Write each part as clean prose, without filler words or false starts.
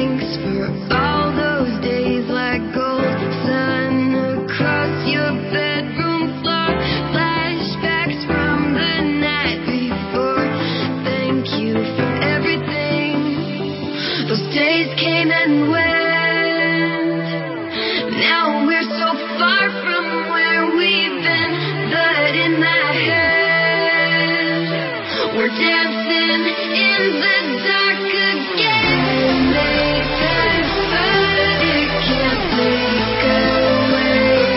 Thanks for all those days like gold sun across your bedroom floor. Flashbacks from the night before. Thank you for everything. Those days came and went. Now we're so far from where we've been. But in my head, we're dancing in the dark again. Make time, but it can't take away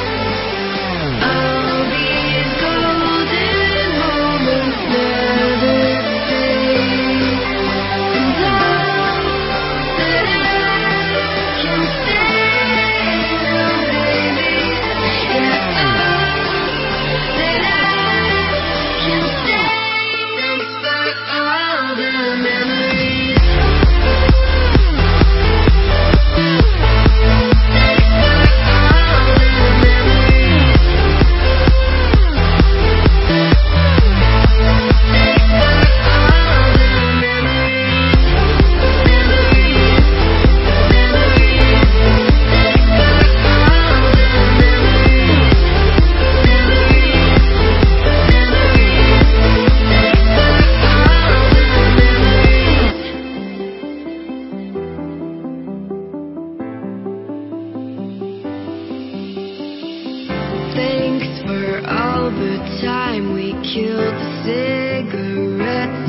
all these golden moments never fade. And all that I can say now, baby, yeah, all that I can say. Thanks for all the memories. Thanks for all the time we killed the cigarettes